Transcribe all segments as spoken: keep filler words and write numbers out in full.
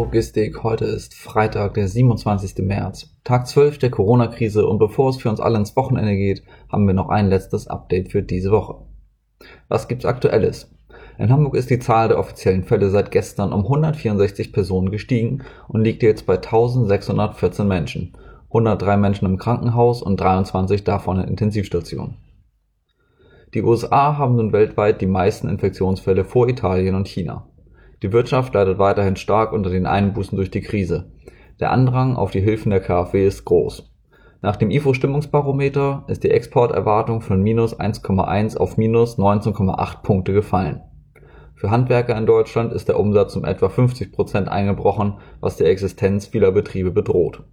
Logistik. Heute ist Freitag, der siebenundzwanzigster März, Tag zwölf der Corona-Krise, und bevor es für uns alle ins Wochenende geht, haben wir noch ein letztes Update für diese Woche. Was gibt's Aktuelles? In Hamburg ist die Zahl der offiziellen Fälle seit gestern um hundertvierundsechzig Personen gestiegen und liegt jetzt bei eintausendsechshundertvierzehn Menschen, hundertdrei Menschen im Krankenhaus und dreiundzwanzig davon in Intensivstationen. Die U S A haben nun weltweit die meisten Infektionsfälle vor Italien und China. Die Wirtschaft leidet weiterhin stark unter den Einbußen durch die Krise. Der Andrang auf die Hilfen der K f W ist groß. Nach dem I F O-Stimmungsbarometer ist die Exporterwartung von minus eins Komma eins auf minus neunzehn Komma acht Punkte gefallen. Für Handwerker in Deutschland ist der Umsatz um etwa fünfzig Prozent eingebrochen, was die Existenz vieler Betriebe bedroht.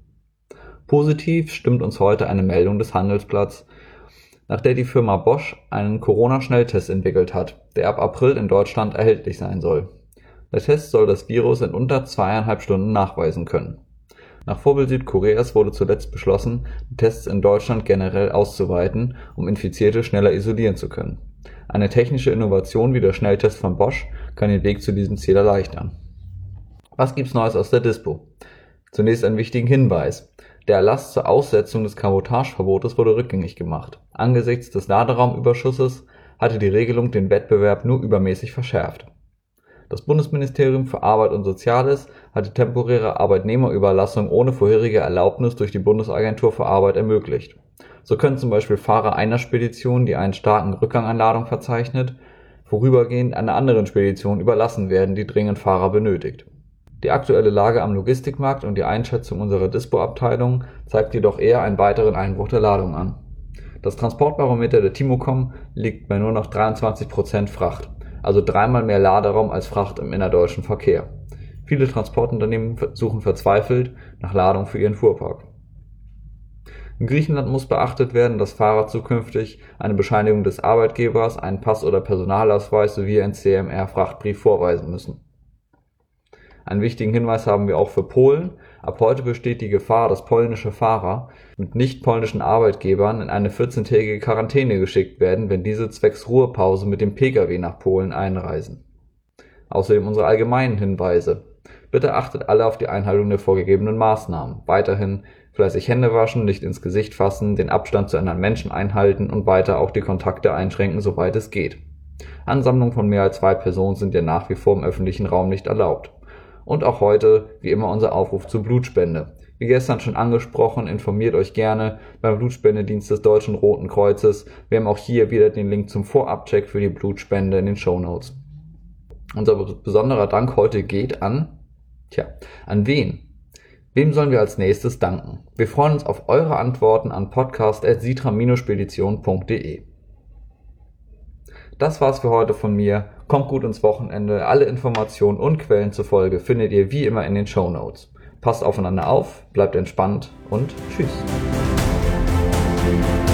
Positiv stimmt uns heute eine Meldung des Handelsblatts, nach der die Firma Bosch einen Corona-Schnelltest entwickelt hat, der ab April in Deutschland erhältlich sein soll. Der Test soll das Virus in unter zweieinhalb Stunden nachweisen können. Nach Vorbild Südkoreas wurde zuletzt beschlossen, die Tests in Deutschland generell auszuweiten, um Infizierte schneller isolieren zu können. Eine technische Innovation wie der Schnelltest von Bosch kann den Weg zu diesem Ziel erleichtern. Was gibt's Neues aus der Dispo? Zunächst einen wichtigen Hinweis. Der Erlass zur Aussetzung des Kabotageverbotes wurde rückgängig gemacht. Angesichts des Laderaumüberschusses hatte die Regelung den Wettbewerb nur übermäßig verschärft. Das Bundesministerium für Arbeit und Soziales hat die temporäre Arbeitnehmerüberlassung ohne vorherige Erlaubnis durch die Bundesagentur für Arbeit ermöglicht. So können zum Beispiel Fahrer einer Spedition, die einen starken Rückgang an Ladung verzeichnet, vorübergehend einer anderen Spedition überlassen werden, die dringend Fahrer benötigt. Die aktuelle Lage am Logistikmarkt und die Einschätzung unserer Dispo-Abteilung zeigt jedoch eher einen weiteren Einbruch der Ladung an. Das Transportbarometer der Timocom liegt bei nur noch dreiundzwanzig Prozent Fracht. Also dreimal mehr Laderaum als Fracht im innerdeutschen Verkehr. Viele Transportunternehmen suchen verzweifelt nach Ladung für ihren Fuhrpark. In Griechenland muss beachtet werden, dass Fahrer zukünftig eine Bescheinigung des Arbeitgebers, einen Pass oder Personalausweis sowie einen C M R-Frachtbrief vorweisen müssen. Einen wichtigen Hinweis haben wir auch für Polen. Ab heute besteht die Gefahr, dass polnische Fahrer mit nicht-polnischen Arbeitgebern in eine vierzehntägige Quarantäne geschickt werden, wenn diese zwecks Ruhepause mit dem Pkw nach Polen einreisen. Außerdem unsere allgemeinen Hinweise. Bitte achtet alle auf die Einhaltung der vorgegebenen Maßnahmen. Weiterhin fleißig Hände waschen, nicht ins Gesicht fassen, den Abstand zu anderen Menschen einhalten und weiter auch die Kontakte einschränken, soweit es geht. Ansammlungen von mehr als zwei Personen sind ja nach wie vor im öffentlichen Raum nicht erlaubt. Und auch heute, wie immer, unser Aufruf zur Blutspende. Wie gestern schon angesprochen, informiert euch gerne beim Blutspendedienst des Deutschen Roten Kreuzes. Wir haben auch hier wieder den Link zum Vorabcheck für die Blutspende in den Shownotes. Unser besonderer Dank heute geht an, tja, an wen? Wem sollen wir als nächstes danken? Wir freuen uns auf eure Antworten an podcast at sitra spedition punkt de. Das war's für heute von mir. Kommt gut ins Wochenende. Alle Informationen und Quellen zur Folge findet ihr wie immer in den Shownotes. Passt aufeinander auf, bleibt entspannt und tschüss.